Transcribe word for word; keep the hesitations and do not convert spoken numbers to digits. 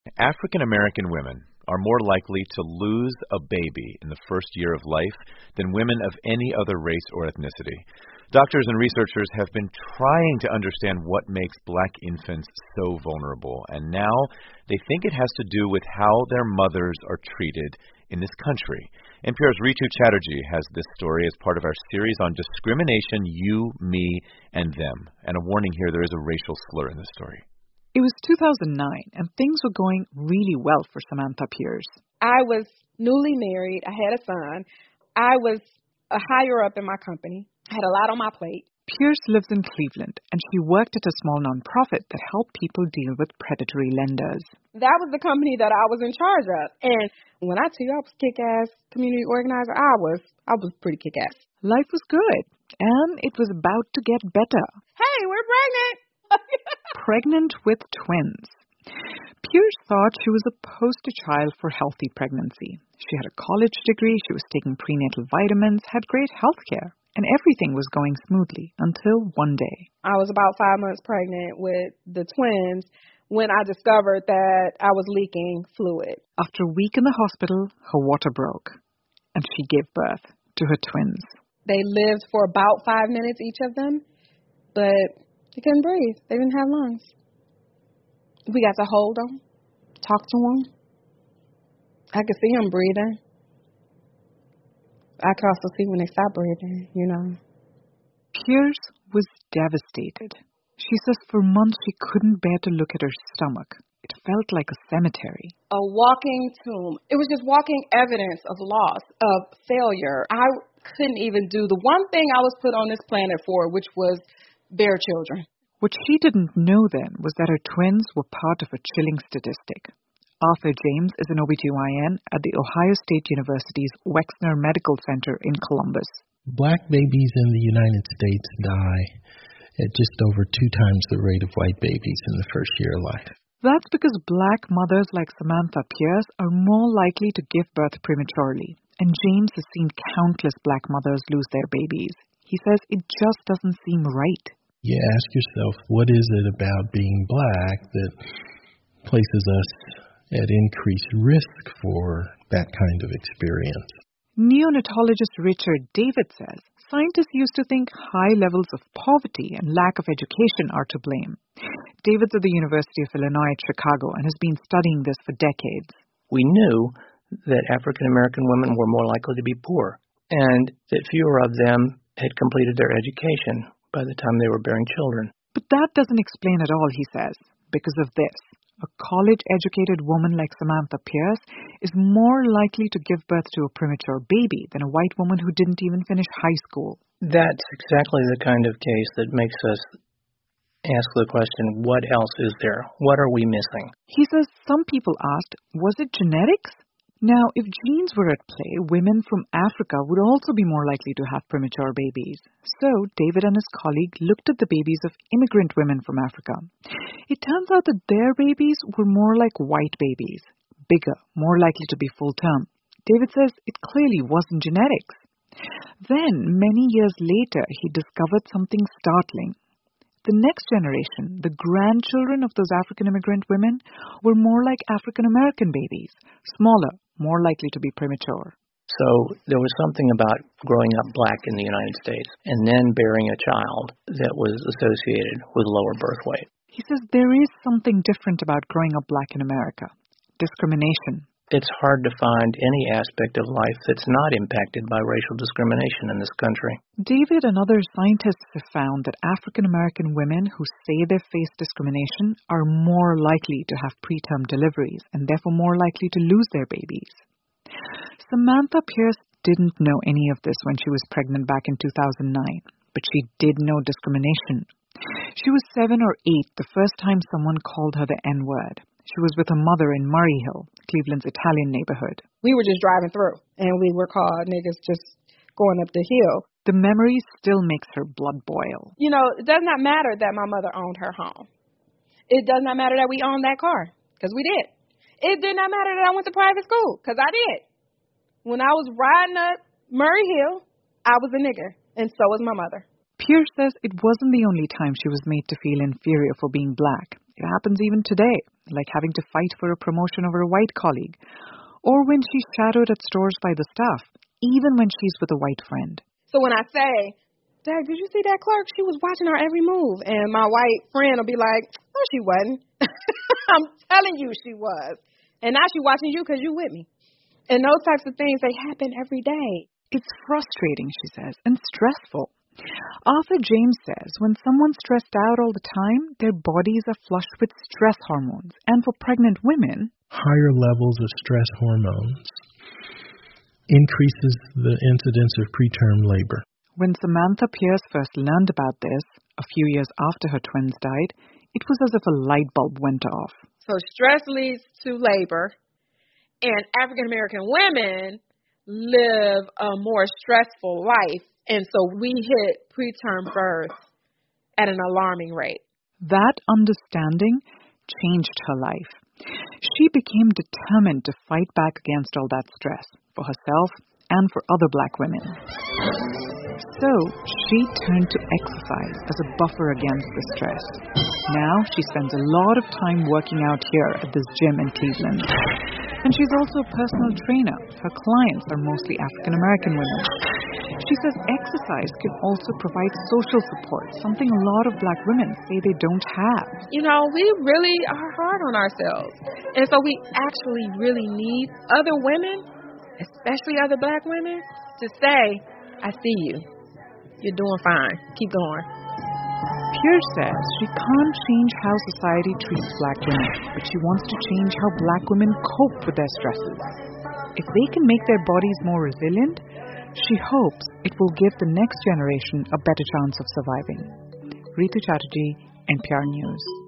African American women are more likely to lose a baby in the first year of life than women of any other race or ethnicity. Doctors and researchers have been trying to understand what makes black infants so vulnerable, and now they think it has to do with how their mothers are treated in this country. N P R's Ritu Chatterjee has this story as part of our series on discrimination, you, me, and them. And a warning here, there is a racial slur in this story. It was two thousand nine, and things were going really well for Samantha Pierce. I was newly married. I had a son. I was a higher up in my company. I had a lot on my plate. Pierce lives in Cleveland, and she worked at a small nonprofit that helped people deal with predatory lenders. That was the company that I was in charge of. And when I tell you I was kick-ass community organizer, I was I was pretty kick-ass. Life was good, and it was about to get better. Hey, we're pregnant! Pregnant with twins. Pierce thought she was a poster child for healthy pregnancy. She had a college degree, she was taking prenatal vitamins, had great health care, and everything was going smoothly until one day. I was about five months pregnant with the twins when I discovered that I was leaking fluid. After a week in the hospital, her water broke, and she gave birth to her twins. They lived for about five minutes, each of them, but they couldn't breathe. They didn't have lungs. We got to hold them, talk to them. I could see them breathing. I could also see when they stopped breathing, you know. Pierce was devastated. She says for months she couldn't bear to look at her stomach. It felt like a cemetery. A walking tomb. It was just walking evidence of loss, of failure. I couldn't even do the one thing I was put on this planet for, which was bear children. What she didn't know then was that her twins were part of a chilling statistic. Arthur James is an O B G Y N at the Ohio State University's Wexner Medical Center in Columbus. Black babies in the United States die at just over two times the rate of white babies in the first year of life. That's because black mothers like Samantha Pierce are more likely to give birth prematurely, and James has seen countless black mothers lose their babies. He says it just doesn't seem right. You ask yourself, what is it about being black that places us at increased risk for that kind of experience? Neonatologist Richard David says scientists used to think high levels of poverty and lack of education are to blame. David's at the University of Illinois at Chicago and has been studying this for decades. We knew that African American women were more likely to be poor, and that fewer of them had completed their education by the time they were bearing children. But that doesn't explain it all, he says, because of this. A college-educated woman like Samantha Pierce is more likely to give birth to a premature baby than a white woman who didn't even finish high school. That's exactly the kind of case that makes us ask the question, what else is there? What are we missing? He says some people asked, was it genetics? Now, if genes were at play, women from Africa would also be more likely to have premature babies. So, David and his colleague looked at the babies of immigrant women from Africa. It turns out that their babies were more like white babies, bigger, more likely to be full-term. David says it clearly wasn't genetics. Then, many years later, he discovered something startling. The next generation, the grandchildren of those African immigrant women, were more like African American babies, smaller, more likely to be premature. So there was something about growing up black in the United States and then bearing a child that was associated with lower birth weight. He says there is something different about growing up black in America. Discrimination. It's hard to find any aspect of life that's not impacted by racial discrimination in this country. David and other scientists have found that African American women who say they face discrimination are more likely to have preterm deliveries and therefore more likely to lose their babies. Samantha Pierce didn't know any of this when she was pregnant back in two thousand nine, but she did know discrimination. She was seven or eight the first time someone called her the N-word. She was with her mother in Murray Hill, Cleveland's Italian neighborhood. We were just driving through, and we were called niggas just going up the hill. The memory still makes her blood boil. You know, it does not matter that my mother owned her home. It does not matter that we owned that car, because we did. It did not matter that I went to private school, because I did. When I was riding up Murray Hill, I was a nigger, and so was my mother. Pierce says it wasn't the only time she was made to feel inferior for being black. It happens even today, like having to fight for a promotion over a white colleague, or when she's shadowed at stores by the staff, even when she's with a white friend. So when I say, Dad, did you see that clerk? She was watching our every move. And my white friend will be like, no, she wasn't. I'm telling you she was. And now she's watching you because you with me. And those types of things, they happen every day. It's frustrating, she says, and stressful. Arthur James says when someone's stressed out all the time, their bodies are flushed with stress hormones. And for pregnant women, higher levels of stress hormones increases the incidence of preterm labor. When Samantha Pierce first learned about this, a few years after her twins died, it was as if a light bulb went off. So stress leads to labor, and African American women live a more stressful life, and so we hit preterm birth at an alarming rate. That understanding changed her life. She became determined to fight back against all that stress for herself and for other black women. So she turned to exercise as a buffer against the stress. Now she spends a lot of time working out here at this gym in Cleveland. And she's also a personal trainer. Her clients are mostly African American women. She says exercise can also provide social support, something a lot of black women say they don't have. You know, we really are hard on ourselves. And so we actually really need other women, especially other black women, to say, I see you. You're doing fine. Keep going. Pierce says she can't change how society treats black women, but she wants to change how black women cope with their stresses. If they can make their bodies more resilient, she hopes it will give the next generation a better chance of surviving. Ritu Chatterjee, N P R News.